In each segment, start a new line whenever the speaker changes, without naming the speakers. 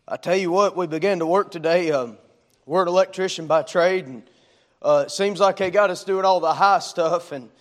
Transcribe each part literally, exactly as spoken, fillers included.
I tell you what, we began to work today. Um, we're an electrician by trade, and uh, it seems like they got us doing all the high stuff. And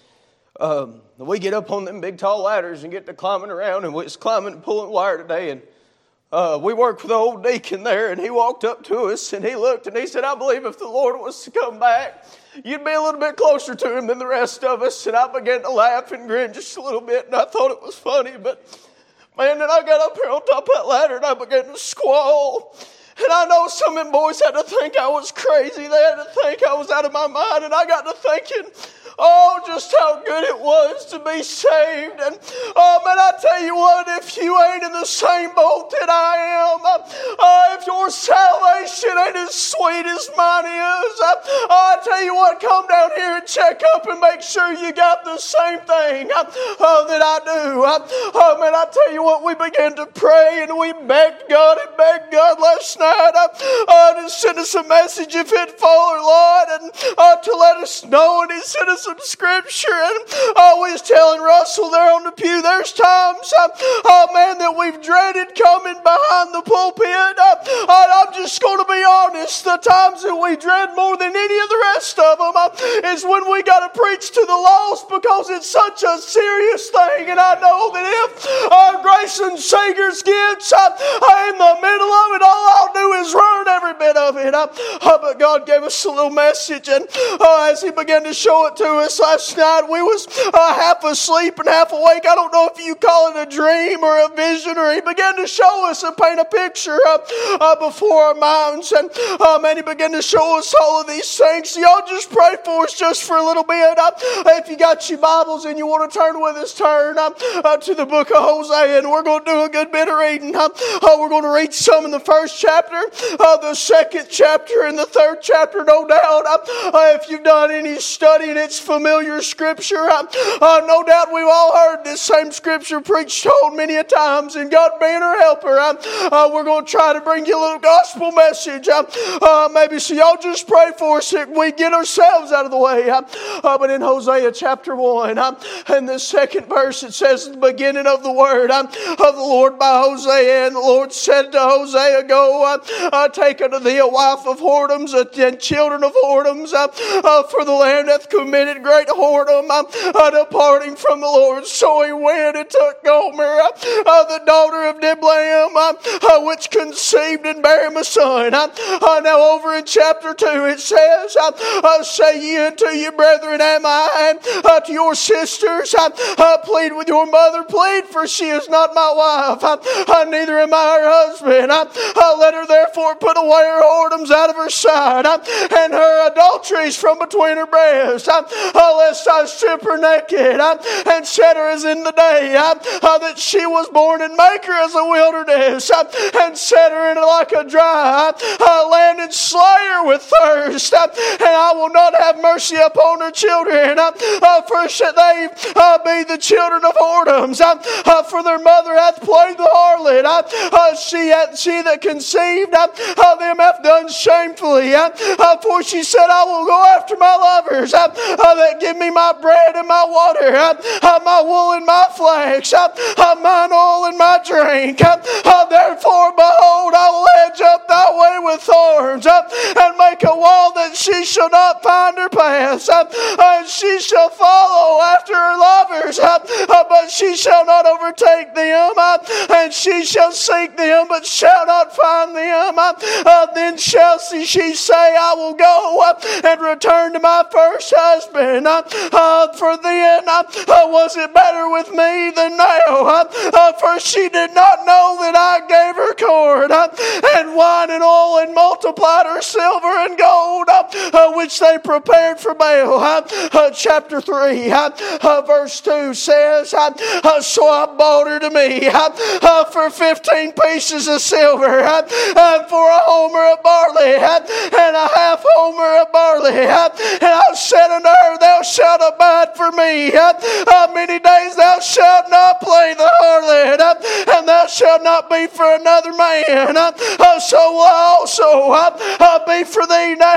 um, we get up on them big tall ladders and get to climbing around, and we was climbing and pulling wire today. And uh, we worked with the old deacon there, and he walked up to us, and he looked, and he said, "I believe if the Lord was to come back, you'd be a little bit closer to him than the rest of us." And I began to laugh and grin just a little bit, and I thought it was funny, but man, then I got up here on top of that ladder and I began to squall. And I know some of them boys had to think I was crazy. They had to think I was out of my mind. And I got to thinking, oh, just how good it was to be saved. And oh, man, I tell you what, if you ain't in the same boat that I am, uh, if your salvation ain't as sweet as mine is, uh, I tell you what, come down here and check up and make sure you got the same thing uh, uh, that I do. Uh, oh, man, I tell you what, we began to pray and we begged God and begged God last night uh, uh, to send us a message if it fall, Lord, and uh, to let us know, and He sent us some scripture. And uh, we was telling Russell there on the pew, there's times, uh, oh man, that we've dreaded coming behind the pulpit. Uh, I'm just going to be honest, the times that we dread more than any of the rest of them uh, is when we got to preach to the lost, because it's such a serious thing. And I know that if uh, Grayson Sager's gets uh, in the middle of it, all I'll do is ruin every bit of it. Uh, uh, but God gave us a little message, and uh, as He began to show it to us last night, we was uh, half asleep and half awake. I don't know if you call it a dream or a vision, or He began to show us and paint a picture uh, uh, before our minds. And um, and He began to show us all of these things. So y'all just pray for us just for a little bit. Uh, if you got your Bibles and you want to turn with us, turn uh, uh, to the book of Hosea, and we're going to do a good bit of reading. Uh, uh, we're going to read some in the first chapter, uh, the second chapter, and the third chapter, no doubt. Uh, uh, if you've done any study, and it's familiar scripture, uh, uh, no doubt we've all heard this same scripture preached told many a times, and God being our helper, uh, uh, we're going to try to bring you a little gospel message. Uh, uh, maybe so y'all just pray for us that we get ourselves out of the way. Uh, uh, but in Hosea chapter one, uh, in the second verse, it says, the beginning of the word uh, of the Lord by Hosea. And the Lord said to Hosea, go, uh, uh, take unto thee a wife of whoredoms and children of whoredoms, uh, uh, for the land hath committed great whoredom, uh, uh, departing from the Lord. So he went and took Gomer, uh, uh, the daughter of Diblaim, uh, uh, which conceived and bare him a son. Uh, uh, now over in chapter two it says, uh, uh, say ye unto your brethren, am I, and uh, to your sisters, uh, uh, plead with your mother, plead, for she is not my wife, uh, uh, neither am I her husband. Uh, uh, let her therefore put away her whoredoms out of her side, uh, and her adulteries from between her breasts, uh, uh, lest I strip her naked, uh, and set her as in the day uh, uh, that she was born, and make her as a wilderness, uh, and set her in like a dry uh, land, and slay her with thirst, uh, and I will not have mercy upon her children, uh, uh, for should they uh, be the children of whoredoms, uh, uh, for their mother hath played the harlot, uh, uh, she hath, she that conceived uh, uh, them hath done shamefully, uh, uh, for she said, I will go after my lovers, uh, uh, that give me my bread and my water, uh, uh, my wool and my flax, uh, uh, mine oil and my drink. Uh, uh, therefore, behold, I will hedge up thy way with thorns, uh, and make a wall that she shall not find her path, uh, and she shall follow after her lovers, uh, uh, but she shall not overtake them, uh, and she shall seek them, but shall not find them. Uh, uh, then shall she, she say, I will go uh, and return to my first husband, uh, uh, for then uh, uh, was it better with me than now, uh, uh, for she did not know that I gave her corn, uh, and wine and oil, and multiplied her silver and gold, uh, uh, which they prepared for Baal. Uh, uh, chapter three, uh, uh, verse two says, uh, uh, so I bought her to me uh, uh, for fifteen pieces of silver, uh, and for a homer of barley, uh, and a half homer of barley, uh, and I said unto her, thou shalt abide for me, uh, uh, many days thou shalt not play the harlot, uh, and thou shalt not be for another man, uh, uh, so will I also uh, uh, be for thee now, uh,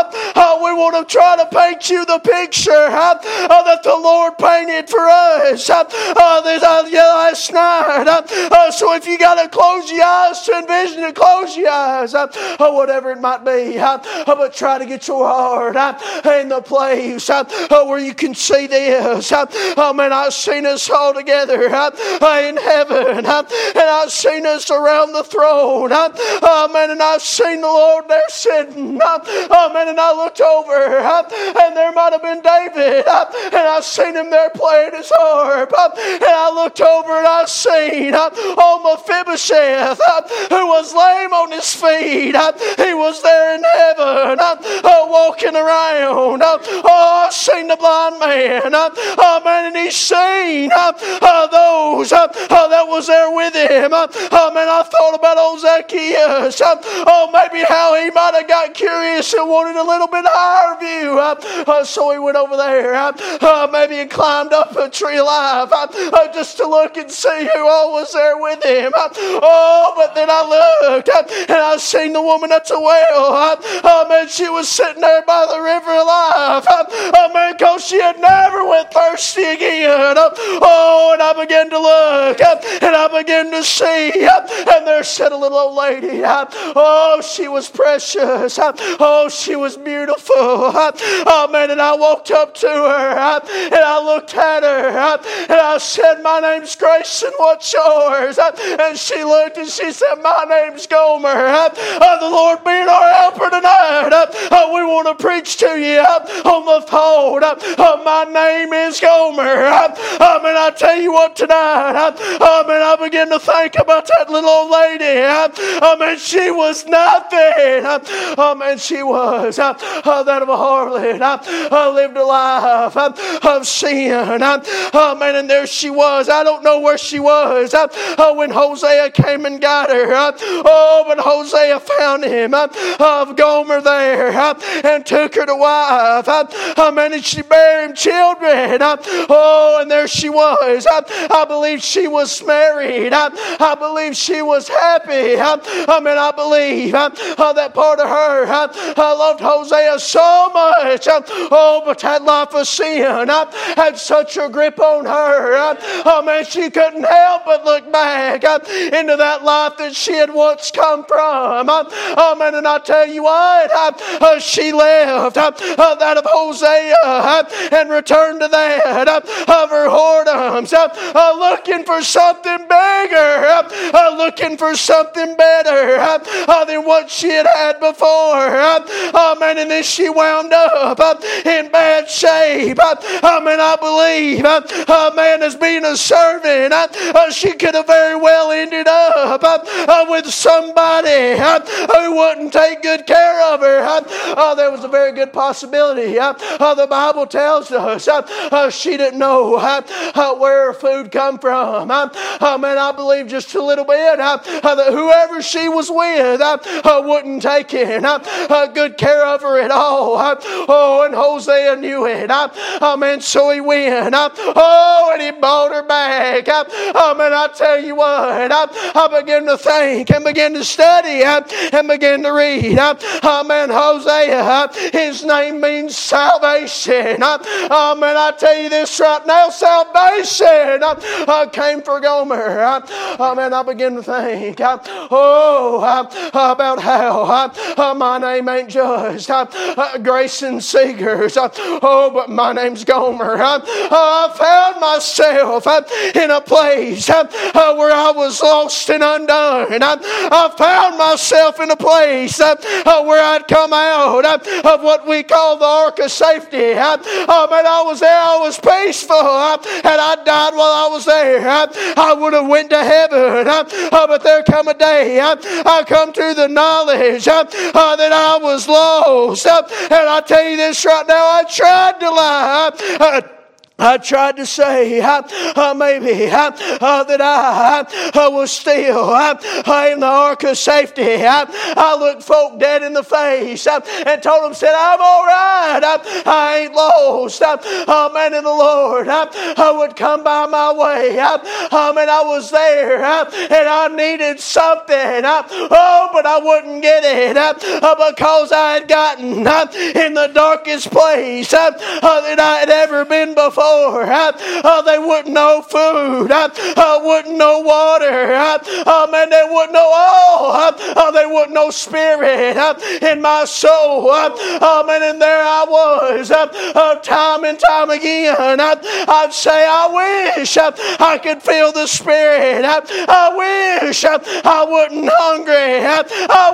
Uh, we want to try to paint you the picture uh, uh, that the Lord painted for us uh, uh, this, uh, last night. Uh, uh, so if you got to close your eyes to envision it, close your eyes, uh, uh, whatever it might be. Uh, uh, but try to get your heart uh, in the place uh, uh, where you can see this. Uh, oh man, I've seen us all together uh, uh, in heaven, uh, and I've seen us around the throne. Uh, oh man, and I've seen the Lord there sitting. Uh, oh man, and I looked over, uh, and there might have been David, uh, and I've seen him there playing his harp. Uh, and I looked over and I seen uh, old Mephibosheth, uh, who was lame on his feet. Uh, he was there in heaven, uh, uh, walking around. Uh, oh, I seen the blind man. Uh, oh man, and he's seen uh, uh, those uh, uh, that was there with him. Uh, oh man, I thought about old Zacchaeus. Uh, oh, maybe how he might have got curious and wanted a little bit higher view. Uh, uh, so he went over there. Uh, uh, maybe he climbed up a tree alive uh, uh, just to look and see who all was there with him. Uh, oh, but then I looked uh, and I seen the woman at the well. Uh, oh man, she was sitting there by the river alive. Uh, oh man, because she had never went thirsty again. Uh, oh, and I began to look uh, and I began to see. Uh, and there sat a little old lady. Uh, oh, she was precious. Uh, oh, she was beautiful. Uh, oh man, and I walked up to her uh, and I looked at her uh, and I said, "My name's Grace, and what's yours?" Uh, and she looked and she said, "My name's Gomer. Uh, uh, the Lord being our helper tonight, uh, uh, we want to preach to you uh, on the phone. Uh, uh, my name is Gomer." Uh, um, and I tell you what tonight, uh, um, and I began to think about that little old lady. Uh, um, and she was nothing. Uh, um, and she was uh, uh, that of a harlot. Uh, uh, lived a life uh, of sin. Uh, uh, man, and there she was. I don't know where she was uh, uh, when Hosea came and got her. Uh, oh, but Hosea found him uh, of Gomer there uh, and took her to wife. Uh, uh, man, and she bare him children. Uh, oh, and there she was. Uh, I believe she was married. Uh, I believe she was happy. Uh, I mean, I believe uh, uh, that part of her uh, uh, loved Hosea so much. Uh, oh, but that life of sin uh, had such a grip on her. Uh, oh, man, she couldn't help but look back uh, into that life that she had once come from. Uh, oh, man, and I tell you what, uh, uh, she left uh, uh, that of Hosea uh, and returned to that uh, of her whoredoms, uh, uh, looking for something bigger, uh, uh, looking for something better uh, uh, than what she had had before. Uh, oh, man, and then she wound up uh, in bad shape. Uh, oh, man, I believe, uh, uh, man, as being a servant, uh, uh, she could have very well ended up uh, uh, with somebody uh, who wouldn't take good care of her. Uh, uh, there was a very good possibility. Uh, uh, the Bible tells us uh, uh, she didn't know uh, uh, where her food come from. Uh, uh, man, I believe just a little bit uh, uh, that whoever she was with uh, uh, wouldn't take it, uh, uh, good care of her at all. Uh, oh, and Hosea knew it. Uh, uh, man, so he went. Uh, oh, and he bought her back. Uh, oh, man, I tell you what, uh, I began to think and began to study uh, and began to read. Uh, oh, man, Hosea, uh, his name means salvation. Uh, oh, man, I tell you this right now, salvation uh, uh, came for Gomer. Uh, oh, man, I began to think, uh, oh, uh, about how uh, uh, my name ain't just uh, uh, Grayson Seegers. Uh, oh, but my name's Gomer. Uh, uh, I found myself uh, in a place uh, uh, where I was lost and undone. Uh, I found myself in a place uh, uh, where I'd come out uh, of what we call the ark of safety. Uh, oh, man, I was there. I was peaceful. Uh, and I died while I was there. Uh, I would have went to heaven. Uh, uh, but there come a day uh, I come to the knowledge uh, uh, that I was lost. Uh, and I tell you this right now, I tried to lie. Uh, I tried to say uh, uh, maybe uh, uh, that I uh, was still uh, uh, in the ark of safety. Uh, I looked folk dead in the face uh, and told them, said, I'm all right. Uh, I ain't lost. Uh, uh, man in the Lord uh, uh, would come by my way. Uh, um, and I was there uh, and I needed something. Uh, oh, but I wouldn't get it uh, uh, because I had gotten uh, in the darkest place uh, uh, that I had ever been before. Uh, uh, they wouldn't know food. Uh, uh, wouldn't know water. Uh, um, and they wouldn't know all. Uh, uh, they wouldn't know spirit uh, in my soul. Uh, um, and then there I was, uh, uh, time and time again. Uh, I'd say, I wish uh, I could feel the spirit. Uh, I wish uh, I wasn't hungry. Uh,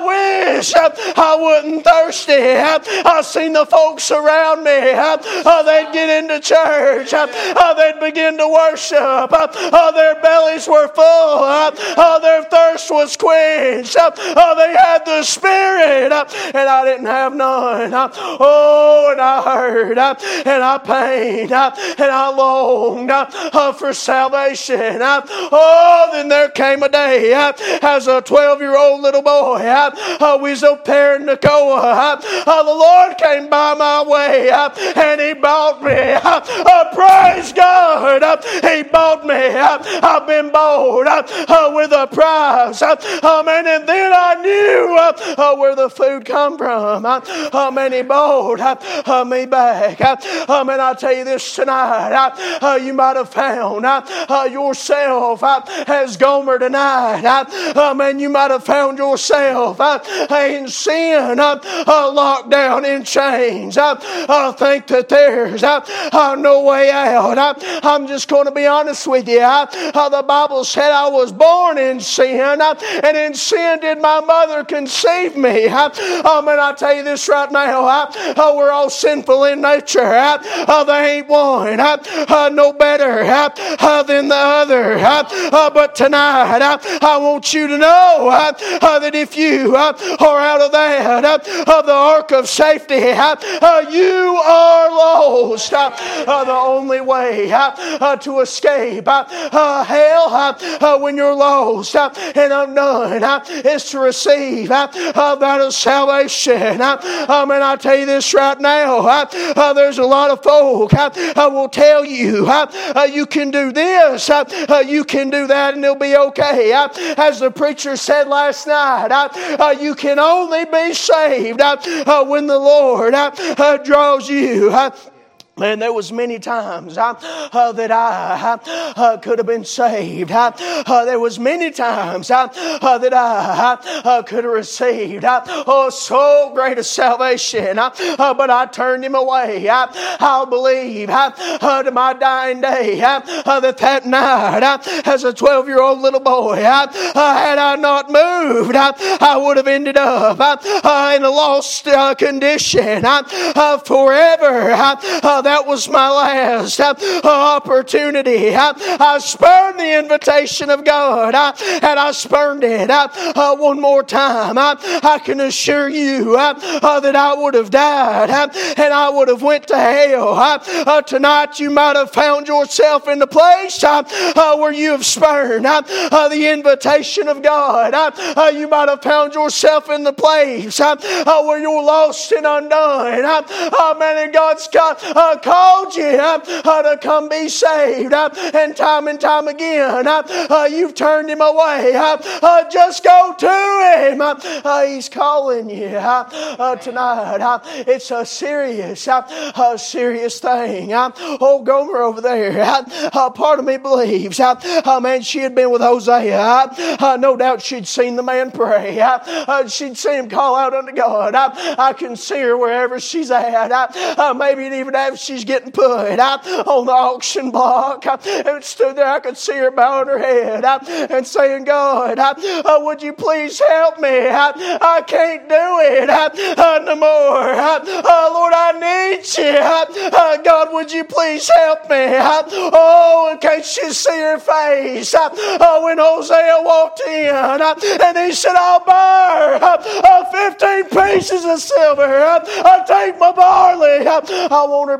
I wish uh, I wasn't thirsty. Uh, I seen the folks around me. Uh, uh, they'd get into church. Uh, uh, they'd begin to worship. Uh, uh, their bellies were full. Uh, uh, their thirst was quenched. Uh, uh, they had the Spirit. Uh, and I didn't have none. Uh, oh, and I heard. Uh, and I pained. Uh, and I longed uh, uh, for salvation. Uh, oh, then there came a day uh, as a twelve-year-old little boy. Uh, uh, we was up there in Nacoa. Uh, uh, the Lord came by my way. Uh, and He bought me. Uh, uh, praise God. Uh, he bought me. Uh, I've been bought uh, uh, with a price. Uh, um, and, and then I knew uh, uh, where the food come from. Uh, um, and He bought uh, uh, me back. Uh, um, and I tell you this tonight. Uh, uh, you might have found uh, uh, yourself uh, as Gomer tonight. Uh, um, and you might have found yourself uh, in sin, uh, uh, locked down in chains. Uh, I think that there's uh, uh, no way out. Uh, I'm just going to be honest with you. Uh, uh, the Bible said I was born in sin, uh, and in sin did my mother conceive me. Uh, um, and I tell you this right now, uh, uh, we're all sinful in nature. Uh, uh, there ain't one uh, uh, no better uh, uh, than the other. Uh, uh, but tonight, uh, I want you to know uh, uh, that if you uh, are out of that, uh, of the ark of safety, uh, uh, you are lost. Uh, uh, the only way uh, uh, to escape uh, uh, hell uh, uh, when you're lost uh, and undone uh, is to receive uh, uh, that of salvation. Uh, um, and I tell you this right now, uh, uh, there's a lot of folk uh, uh, will tell you uh, uh, you can do this, uh, uh, you can do that, and it'll be okay. Uh, as the preacher said last night, uh, uh, you can only be saved uh, uh, when the Lord uh, uh, draws you. Uh, Man, there was many times uh, uh, that I uh, uh, could have been saved. Uh, uh, there was many times uh, uh, that I uh, uh, could have received uh, oh, so great a salvation. Uh, uh, but I turned Him away. Uh, I'll believe uh, uh, to my dying day uh, uh, that that night, uh, as a twelve-year-old little boy, uh, uh, had I not moved, uh, I would have ended up uh, uh, in a lost uh, condition uh, uh, forever. Uh, uh, That was my last uh, opportunity. Uh, I spurned the invitation of God, uh, and I spurned it uh, uh, one more time. Uh, I can assure you uh, uh, that I would have died uh, and I would have went to hell. Uh, uh, tonight you might have found yourself in the place uh, uh, where you have spurned uh, uh, the invitation of God. Uh, uh, you might have found yourself in the place uh, uh, where you're lost and undone. Uh, uh, man, and God's got uh, called you uh, uh, to come be saved, uh, and time and time again uh, uh, you've turned Him away. Uh, uh, just go to Him. Uh, uh, he's calling you uh, uh, tonight. Uh, it's a serious, uh, uh, serious thing. Uh, old Gomer over there, uh, uh, part of me believes, uh, uh, man, she had been with Hosea. Uh, uh, no doubt she'd seen the man pray. Uh, uh, she'd seen him call out unto God. Uh, I can see her wherever she's at. Uh, uh, maybe even after she's getting put uh, on the auction block. Uh, and stood there, I could see her bowing her head uh, and saying, God, uh, uh, would you please help me? Uh, I can't do it uh, uh, no more. Uh, uh, Lord, I need you. Uh, uh, God, would you please help me? Uh, oh, and can't you see her face? Uh, uh, when Hosea walked in uh, and he said, I'll buy uh, uh, fifteen pieces of silver. Uh, I'll take my barley. Uh, I want her back.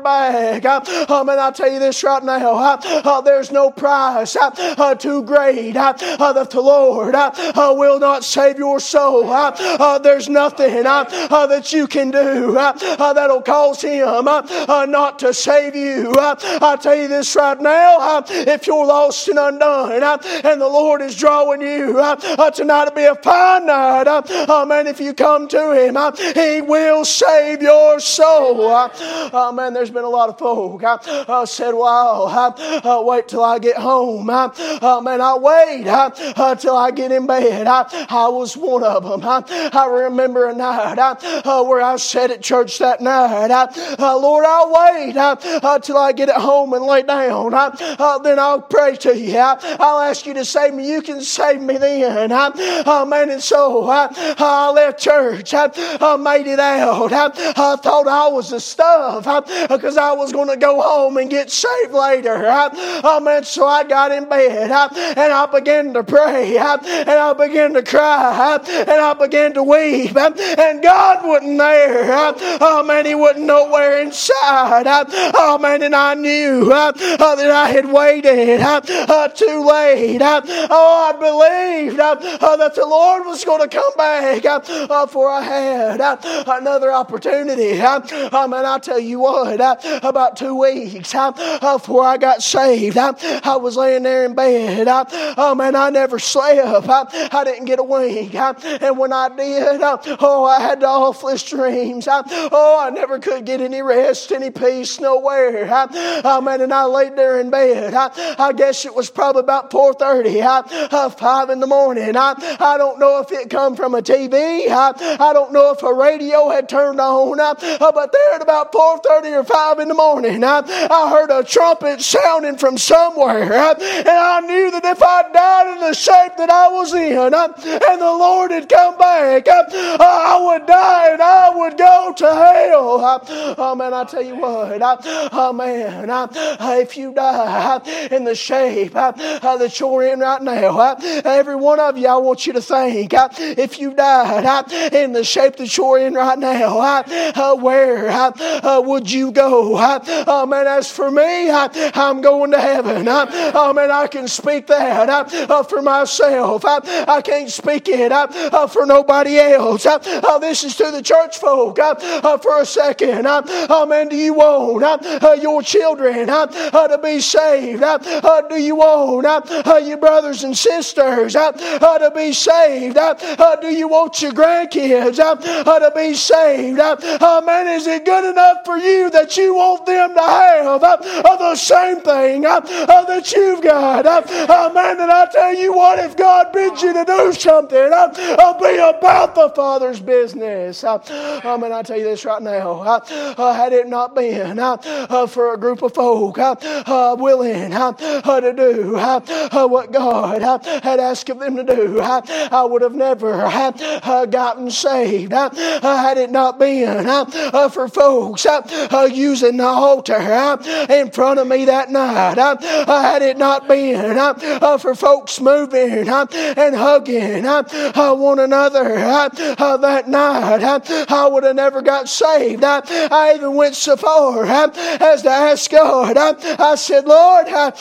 back. Uh, man, I tell you this right now. Uh, uh, there's no price uh, uh, too great uh, uh, that the Lord uh, uh, will not save your soul. Uh, uh, there's nothing uh, uh, that you can do uh, uh, that'll cause Him uh, uh, not to save you. Uh, I tell you this right now. Uh, if you're lost and undone uh, and the Lord is drawing you uh, uh, tonight to be a fine night, uh, uh, man, if you come to Him, uh, He will save your soul. Uh, uh, man, there's been a lot of folk uh, uh, said, well, uh, uh, wait till I get home. Uh, uh, man, I'll wait uh, uh, till I get in bed. Uh, I was one of them. Uh, I remember a night uh, uh, where I sat at church that night. Uh, uh, Lord, I'll wait uh, uh, till I get at home and lay down. Uh, uh, then I'll pray to you. Uh, I'll ask you to save me. You can save me then. Uh, uh, man, and so uh, I left church. Uh, I made it out. Uh, I thought I was the stuff because uh, I was going to go home and get saved later. Uh, uh, man, so I got in bed uh, and I began to pray uh, and I began to cry uh, and I began to weep. Uh, and God wasn't there. Uh, oh, man, He wasn't nowhere inside. Uh, oh, man, and I knew uh, uh, that I had waited uh, uh, too late. Uh, oh, I believed uh, uh, that the Lord was going to come back uh, uh, for I had uh, another opportunity. Uh, um, and I tell you what, uh, about two weeks uh, uh, before I got saved, uh, I was laying there in bed. Uh, oh, man, I never slept. Uh, I didn't get a wink. Uh, and when I did, uh, oh, I had the awfulest dreams. Uh, oh, I never could get any rest, any peace, nowhere. Uh, oh, man, and I laid there in bed. Uh, I guess it was probably about four thirty, uh, uh, five in the morning. Uh, I don't know if it come from a T V. Uh, I don't know if a radio had turned on. Uh, uh, but there at about four thirty or five in the morning, uh, I heard a trumpet sounding from somewhere. Uh, and I knew that if I died in the shape that I was in, uh, and the Lord had come back, uh, I would die and I would go to hell. Uh, oh, man, I tell you what. Uh, oh, man, uh, if you die uh, in the shape uh, uh, that you're in right now, uh, every one of you, I want you to think, uh, if you died uh, in the shape that you're in right now, uh, uh, where uh, uh, would you go? Uh, oh, man, as for me, uh, I'm going to heaven. Uh, oh, man, I can speak that uh, uh, for myself. Uh, I can't speak it uh, uh, for nobody else. Uh, uh, this is to the church folk uh, uh, for a second. Uh, oh, man, do you want uh, uh, your children uh, uh, to be saved? Uh, uh, do you want uh, uh, your brothers and sisters uh, uh, to be saved? Uh, uh, do you want your grandkids uh, uh, to be saved? Uh, uh, man, is it good enough for you that you want them to have uh, uh, the same thing uh, uh, that you've got? Uh, uh, man, and I tell you what, if God bids you to do something, uh, uh, be about the Father's business. Uh, uh, man, I tell you this right now. Uh, uh, had it not been uh, uh, for a group of folk uh, uh, willing uh, uh, to do uh, uh, what God uh, had asked of them to do, uh, I would have never uh, uh, gotten saved. Uh, uh, had it not been uh, uh, for folks uh, uh, using the altar uh, in front of me that night, uh, uh, had it not been uh, uh, for folks moving uh, and hugging uh, uh, one another uh, uh, that night, uh, I would have never got saved. Uh, I even went so far uh, as to ask God. Uh, I said, Lord, uh,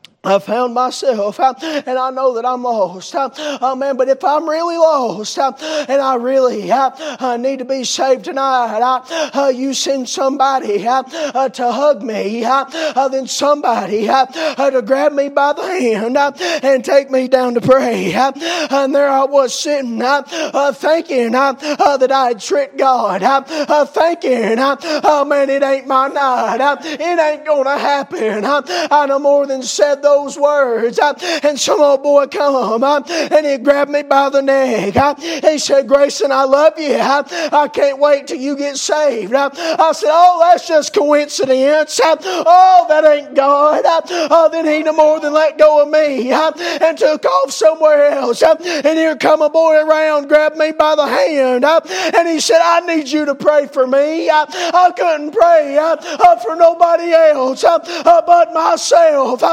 I found myself, uh, and I know that I'm lost. Uh, uh, man, but if I'm really lost, uh, and I really uh, uh, need to be saved tonight, uh, uh, you send somebody uh, uh, to hug me, uh, uh, then somebody uh, uh, to grab me by the hand uh, and take me down to pray. Uh, and there I was sitting, uh, uh, thinking uh, uh, that I had tricked God, uh, uh, thinking, uh, oh man, it ain't my night. Uh, it ain't gonna happen. Uh, I no more than said those those words, uh, and some old boy come uh, and he grabbed me by the neck. Uh, he said, Grayson, I love you. Uh, I can't wait till you get saved. Uh, I said, oh, that's just coincidence. Uh, oh, that ain't God. Uh, uh, then he no more than let go of me uh, and took off somewhere else. Uh, and here come a boy around, grabbed me by the hand, uh, and he said, I need you to pray for me. Uh, I couldn't pray uh, uh, for nobody else uh, uh, but myself. Uh, uh,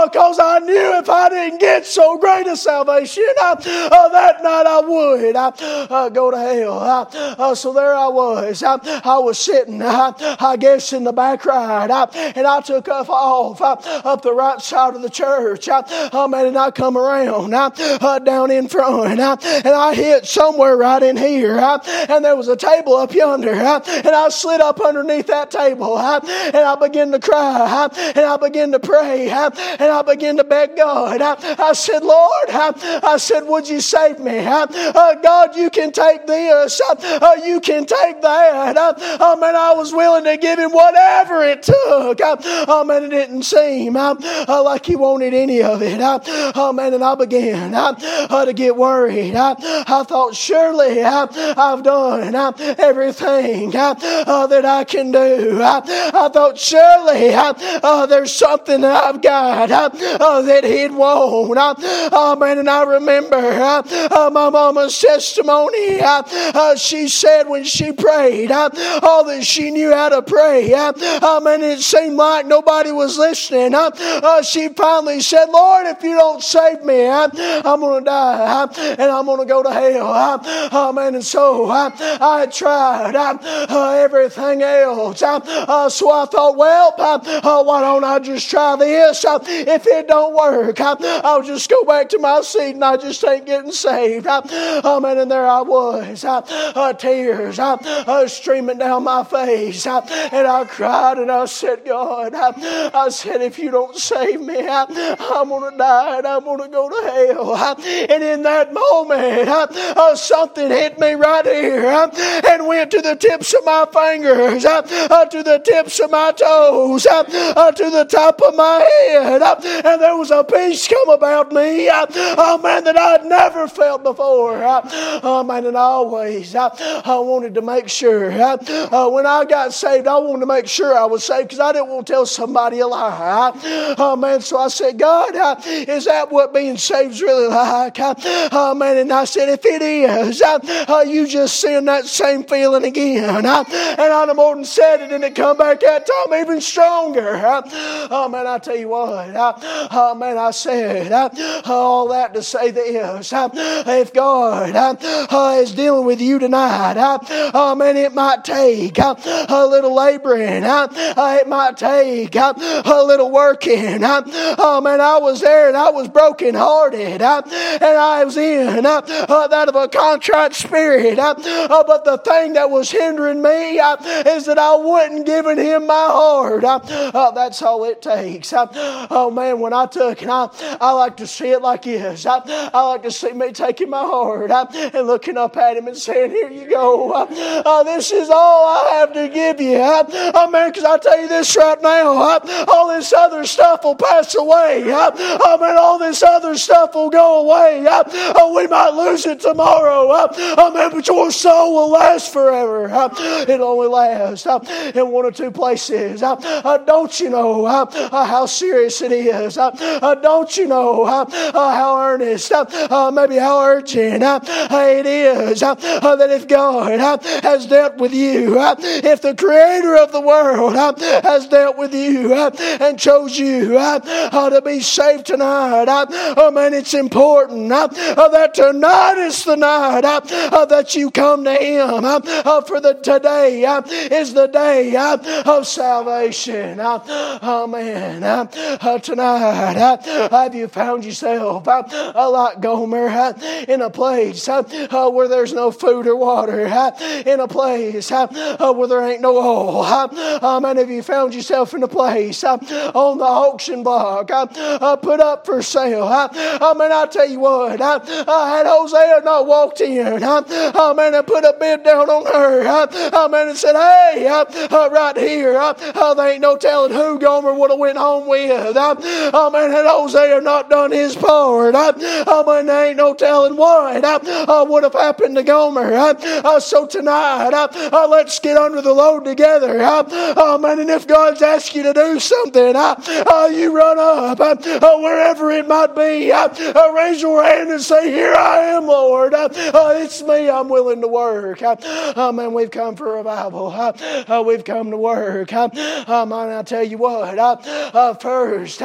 because I knew if I didn't get so great a salvation, uh, uh, that night I would uh, uh, go to hell. Uh, uh, so there I was. Uh, I was sitting, uh, I guess, in the back right, uh, and I took off, off uh, up the right side of the church. Uh, uh, man, and I come around uh, uh, down in front, uh, and I hit somewhere right in here, uh, and there was a table up yonder, uh, and I slid up underneath that table, uh, and I began to cry, uh, and I began to pray, uh, and I began to beg God. Uh, I said, Lord, uh, I said, would you save me? Uh, uh, God, you can take this. Uh, uh, you can take that. Uh, uh, man, I was willing to give him whatever it took. Uh, uh, man, it didn't seem uh, uh, like he wanted any of it. Uh, uh, man, and I began uh, uh, to get worried. Uh, I thought, surely uh, I've done uh, everything uh, uh, that I can do. Uh, I thought, surely uh, uh, there's something that I've got uh, uh, that he'd want. Uh, uh, man, and I remember uh, uh, my mama's testimony. Uh, uh, she said when she prayed, uh, all that she knew how to pray. Uh, uh, man, it seemed like nobody was listening. Uh, uh, she finally said, Lord, if you don't save me, uh, I'm going to die uh, and I'm going to go to hell. Uh, uh, man, and so uh, I had tried uh, uh, everything else. Uh, uh, so I thought, well, uh, uh, why don't I just try this? Uh, if it don't work, uh, I'll just go back to my seat and I just ain't getting saved. Uh, uh, man, and there I was, uh, uh, tears uh, uh, streaming down my face. Uh, and I cried and I said, God, uh, I said, if you don't save me, uh, I'm going to die and I'm going to go to hell. Uh, and in that moment, uh, uh, something hit me right here uh, and went to the tips of my fingers, uh, uh, to the tips of my toes, uh, uh, to the top of my head. Uh, and there was a peace come about me, uh, oh man, that I'd never felt before. Uh, oh man, and I always uh, I wanted to make sure uh, uh, when I got saved, I wanted to make sure I was saved because I didn't want to tell somebody a lie. Uh, oh man, so I said, God, uh, is that what being saved is really like? Uh, oh man, and I said, if it is, uh, uh, you just send that same feeling again. Uh, and I more than said it, and it come back that time even stronger. Uh, oh man, I tell you what, uh, oh man, I said uh, all that to say this: uh, if God uh, uh, is dealing with you tonight, uh, oh man, it might take uh, a little laboring, uh, uh, it might take uh, a little working. Uh, oh man, I was there and I was broken hearted, uh, and I was in uh, uh, that of a contrite spirit. Uh, uh, but the thing that was hindering me uh, is that I wasn't giving him my heart. Uh, uh, that's all it takes. Uh, oh man, when I took, and I, I like to see it like this. I, I like to see me taking my heart uh, and looking up at him and saying, here you go. Uh, uh, this is all I have to give you. Uh, oh man, because I tell you this right now, uh, all this other stuff will pass away. Uh, oh man, all this other stuff will go away. Uh, oh, we might lose it tomorrow. Uh, oh man, but your soul will last forever. Uh, it'll only last uh, in one or two places. Uh, uh, don't you know uh, uh, how serious it is? Uh, uh, don't you know uh, uh, how earnest, uh, uh, maybe how urgent uh, it is uh, uh, that if God uh, has dealt with you, uh, if the Creator of the world uh, has dealt with you uh, and chose you uh, uh, to be saved tonight, uh, oh man, it's important uh, uh, that tonight is the night uh, uh, that you come to Him. Uh, uh, for the today uh, is the day uh, of salvation. Uh, oh man, uh, uh, tonight uh, have you found yourself uh, uh, like Gomer uh, in a place uh, uh, where there's no food or water, uh, in a place uh, uh, where there ain't no oil? Uh, uh, man, have you found yourself in a place uh, on the auction block uh, uh, put up for sale? Uh, uh, man, I tell you what, uh, uh, had Hosea not walked in, uh, uh, man, and put a bid down on her, uh, uh, man, and said, hey, uh, uh, right here, uh, uh, there ain't no telling who Gomer would have went home with. Uh, uh, man, had Hosea not done his part, uh, uh, man, there ain't no telling what uh, uh, would have happened to Gomer. Uh, uh, so tonight, uh, uh, let's get under the load together. Uh, uh, man, and if God's asked you to do something, uh, uh, you run up uh, uh, wherever it might be. Uh, uh, raise your hand and say, here I am, Lord. Uh, uh, it's me. I'm willing to work. Uh, uh, man, we've come for revival. Uh, uh, we've come to work. Uh, uh, man, I tell you what, uh, uh, first, uh,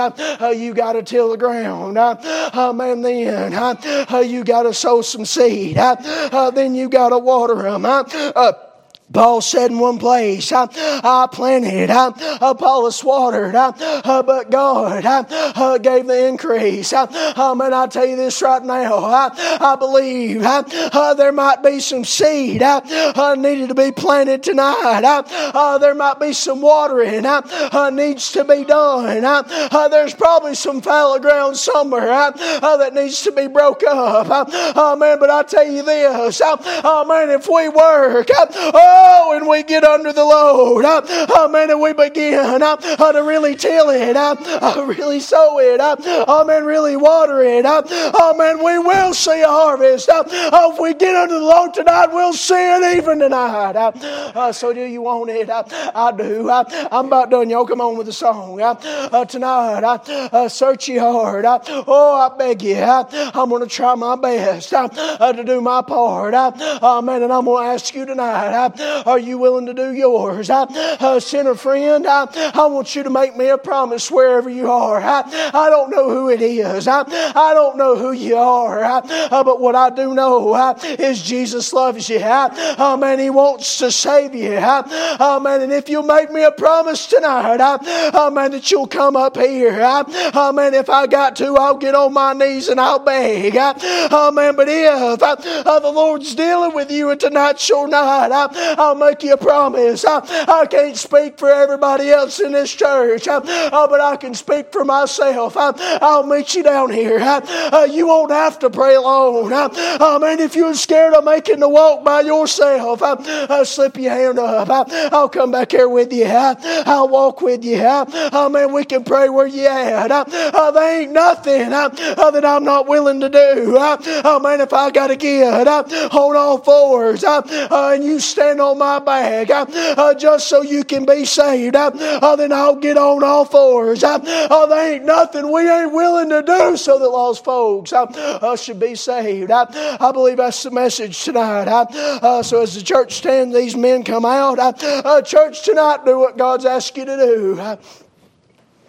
uh, you got to till the ground. Uh, uh, man, then uh, uh, you got to sow some seed. Uh, uh, then you got to water them. Uh, uh, Paul said in one place, I, I planted, I, Apollos watered, I, uh, but God I, uh, gave the increase. I, uh, man, I tell you this right now, I, I believe I, uh, there might be some seed I, uh, needed to be planted tonight. I, uh, there might be some watering I, uh, needs to be done. I, uh, there's probably some fallow ground somewhere I, uh, that needs to be broke up. I, uh, man, but I tell you this, I, uh, man, if we work, I, oh, Oh, and we get under the load. Uh, oh, man, and we begin uh, uh, to really till it. Uh, uh, really sow it. Uh, oh, man, really water it. Uh, oh, man, we will see a harvest. Uh, oh, if we get under the load tonight, we'll see it even tonight. Uh, uh, so do you want it? Uh, I do. Uh, I'm about done. Y'all come on with the song. Uh, uh, tonight, uh, uh, search your heart. Uh, oh, I beg you. Uh, I'm going to try my best uh, uh, to do my part. Uh, oh, man, and I'm going to ask you tonight. Uh, Are you willing to do yours? I, uh, sinner friend, I, I want you to make me a promise wherever you are. I, I don't know who it is. I, I don't know who you are. I, uh, but what I do know I, is Jesus loves you. I, oh man, He wants to save you. I, oh man, and if you'll make me a promise tonight, I, oh man, that you'll come up here. I, oh man, if I got to, I'll get on my knees and I'll beg. I, oh man, but if I, uh, the Lord's dealing with you and tonight's your night, I, I'll make you a promise. I, I can't speak for everybody else in this church, I, uh, but I can speak for myself. I, I'll meet you down here. I, uh, you won't have to pray alone. I, I mean, if you're scared of making the walk by yourself, I, I'll slip your hand up. I, I'll come back here with you. I, I'll walk with you. I, I mean, we can pray where you at. I, uh, there ain't nothing I, uh, that I'm not willing to do. I, I mean, if I got to get I, on all fours I, uh, and you stand on my bag uh, uh, just so you can be saved, uh, uh, then I'll get on all fours. Uh, uh, there ain't nothing we ain't willing to do so that lost folks uh, uh, should be saved. Uh, I believe that's the message tonight. Uh, uh, so as the church stands, these men come out. Uh, uh, church tonight, do what God's asked you to do. Uh,